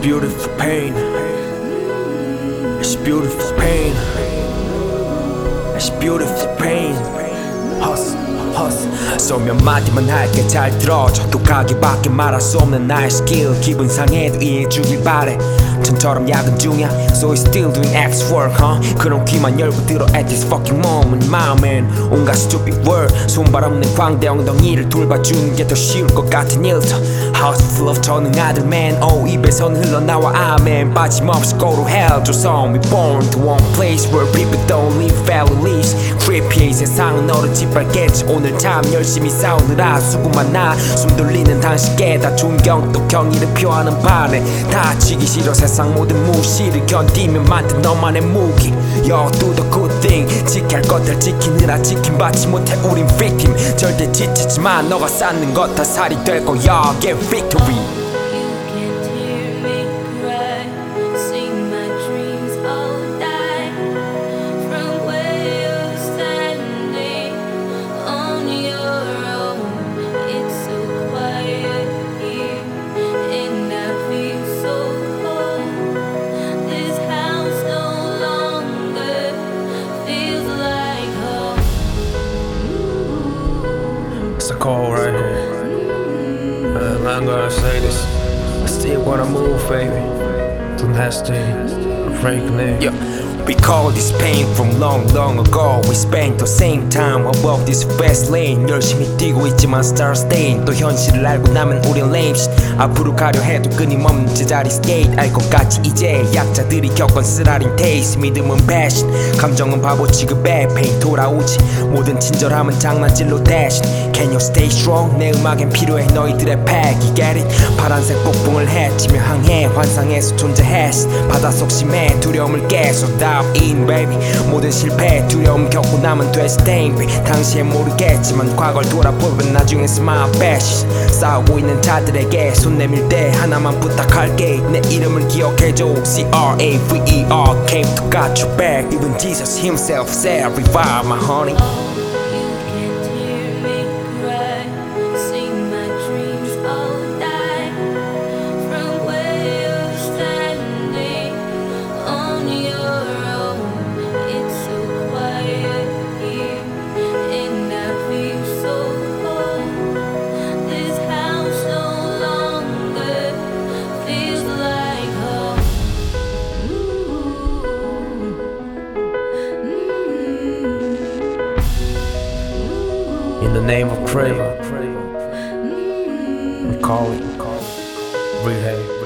beautiful pain. It's beautiful pain. It's beautiful pain. Hustle, hustle. 쏘몇 마디만 할게 잘 들어. 적독하게밖에 말할 수 없는 나의 스킬. 기분 상해도 이해해주길 바래. 전처럼 야근 중이야, so it's still doing X work, 그런 귀만 열고 들어 at this fucking moment. 마음엔 온갖 stupid word, 손발 없는 광대 엉덩이를 돌봐주는 게 더 쉬울 것 같은 일터. House full of 전능 아들 man, 입에선 흘러나와 아멘. 빠짐없이 go to hell 조성. We born to one place where people don't live families. creepy 세상은 너를 짓밟겠지. 오늘 참 열심히 싸우느라 수고만 나. 숨 돌리는 당신께 다 존경 또 경의를 표하는 바래. 다치기 싫어 세상 모든 무시를 견디며 만든 너만의 무기. Yo, do the good thing. 지킬 것들 지키느라 지킴받지 못해 우린 victim. 절대 지치지 마. 너가 쌓는 것 다 살이 될 거야. Get victory. It's a call right here. I'm gonna say this. I still wanna move, baby. Don't hesitate. Break name. Yeah. We call this pain from long, long ago. We spent the same time above this fast lane. 열심히 뛰고 있지만 star stain. 또 현실을 알고 나면 우린 lame shit. 앞으로 가려 해도 끊임없는 제자리 skate. 알 것 같지 이제 약자들이 겪은 쓰라린 taste. 믿음은 passion, 감정은 바보 취급해. pain 돌아오지. 모든 친절함은 장난질로 dashing. Can you stay strong? 내 음악엔 필요해 너희들의 pack. You get it? 파란색 폭풍을 헤치며 항해. 환상에서 존재했어. 바닷속 심해 두려움을 깨서 in baby. 모든 실패 두려움 겪고 나면 돼 stay. 당시엔 모르겠지만 과거를 돌아보면 나중에 smile bash. 싸우고 있는 자들에게 손 내밀 때 하나만 부탁할게. 내 이름을 기억해줘. C-R-A-V-E-R came to got your back. Even Jesus himself said revive my honey. In the name of prayer, we call it rehab.